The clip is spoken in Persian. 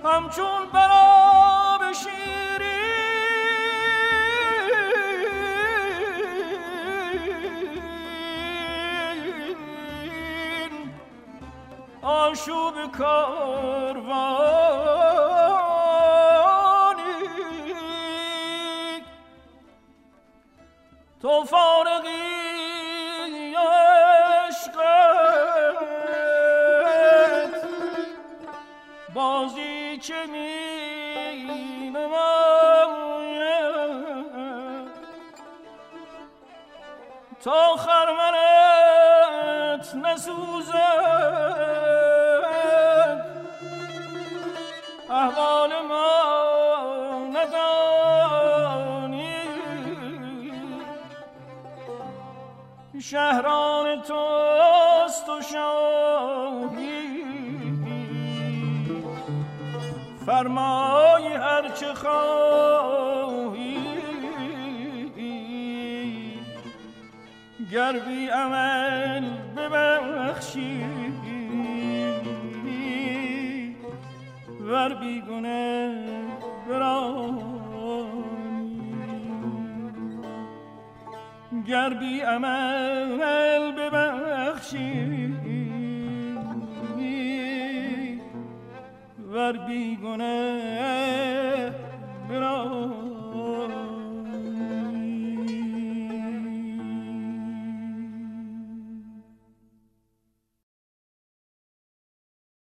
همچون براب شیرین آشوب کاروانی تو فارغی بازی که می نماید تا خرمنت نسوزد احوال ما ندانی شهران توست و شاهی فرمای هر چه خواهی گر بی عمل ببخشی ور بی گناه برانی گر بی عمل ببخشی ور بی گناه